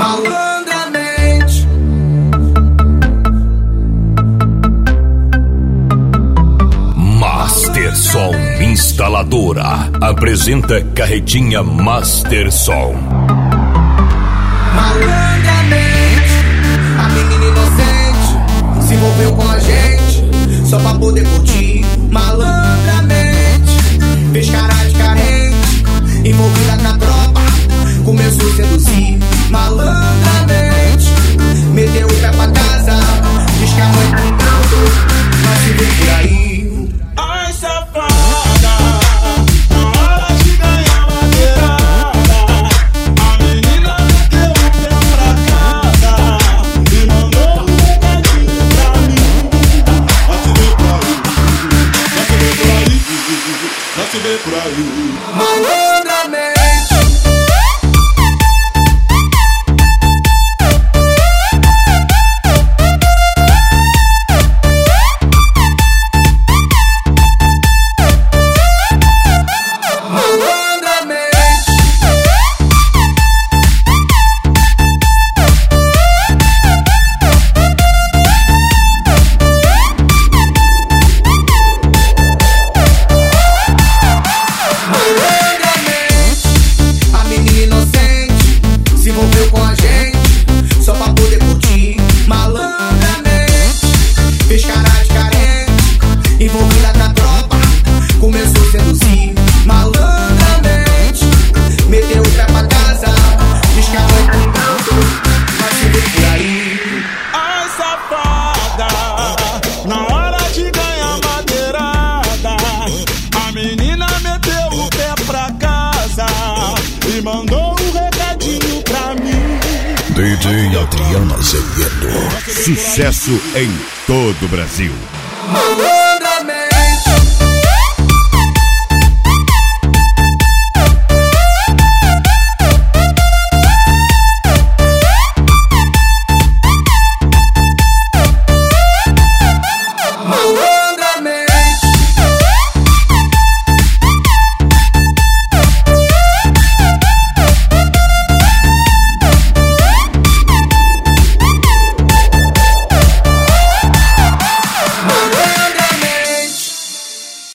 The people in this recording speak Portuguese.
malandramente. Master Som Instaladora apresenta carretinha Master Som. Malandramente, a menina inocente se envolveu com a gente só pra poder curtir. Malandramente, fez cara de carente, envolvida com a tropa, começou a seduzir. Malandramente, meteu o pé pra casa, diz que a mãe tá ligando, mas se vê por aí. Ai, safada, na hora de ganhar madeirada, a menina meteu o pé pra casa e mandou um recadinho pra mim. Vai se ver por aí, vai se ver por aí, vai se ver por aí. Malandramente. Envolvida na tropa, começou a seduzir. Malandramente, meteu o pé pra casa, diz que a mãe tá ligando, mas se vê por aí. Ai, safada, na hora de ganhar madeirada, a menina meteu o pé pra casa e mandou um recadinho pra mim. DJ Adriano Azevedo, sucesso em todo o Brasil. Malandramente.